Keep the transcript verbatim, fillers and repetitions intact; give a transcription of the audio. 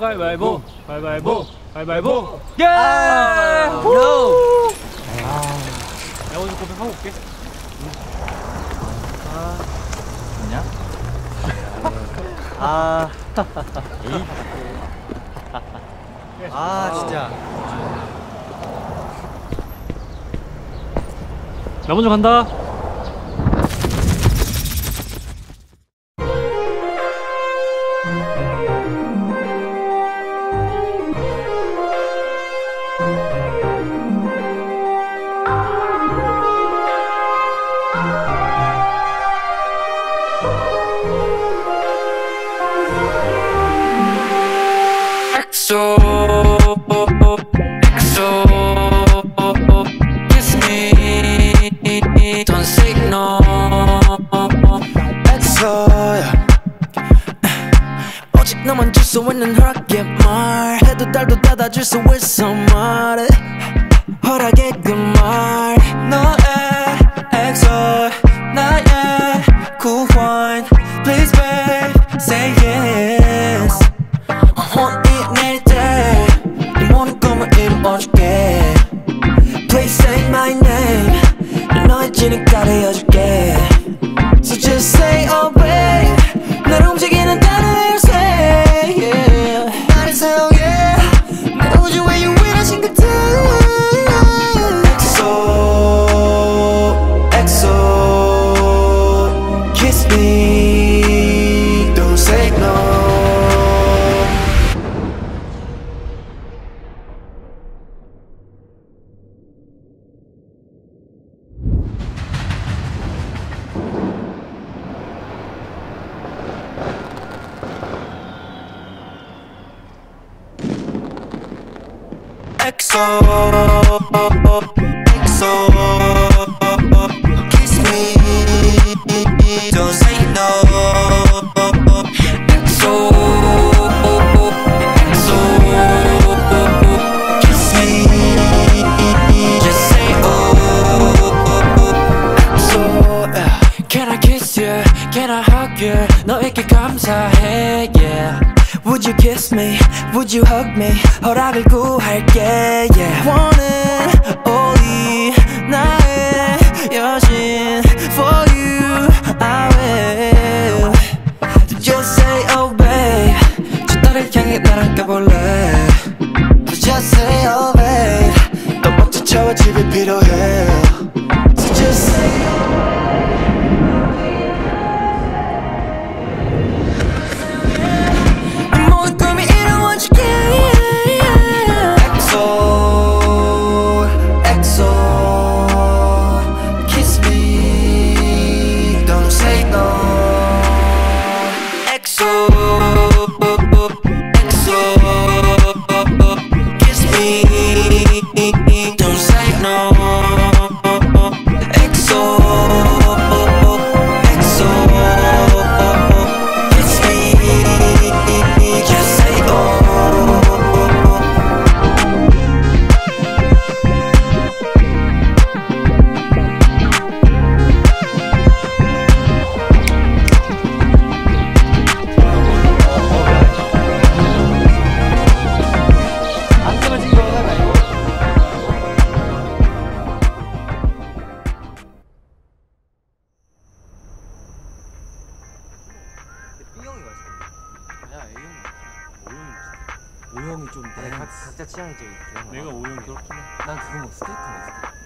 가위바위보 가위바위보 가위바위보. 예! 아, 후! 아, 내가 먼저 고백하고 올게. 아, 뭐냐? 아, 아 진짜. 나 먼저 간다. 엑소 엑소 kiss me don't say no 엑소야 오직 너만 줄 수 있는 허락의 말 해도 달도 닫아줄 수 있어 말해 허락의 그 말 너의 엑소 나의 구원 please babe say yes Please say my name 너의 진입까지 해줄게 So just say oh babe 날 움직이는 단어를 say yeah 나를 사용해 내 우주에 유일하신 그대 엑소 엑소 Kiss me Don't say no 엑소 엑소 Kiss me Don't say no 엑소 엑소 Kiss me Just say oh 엑소 Can I kiss you? Can I hug you? 너에게 감사해 yeah Would you kiss me? Would you hug me? 허락을 구할게 yeah. 원은 only 나의 여신 For you I will Just say oh babe 저 달을 향해 나랑 가볼래 Just say oh babe 너 먼저 차와 집이 필요해 So just say oh Don't say no 엑소 엑소 Kiss me Just say oh B형이가 있어. 야 A형이 오형이 좀 각, 각자 취향이 제일 좋은 거 내가 오형이 그렇긴 해. 난 그거 뭐 스테이크 먹었어.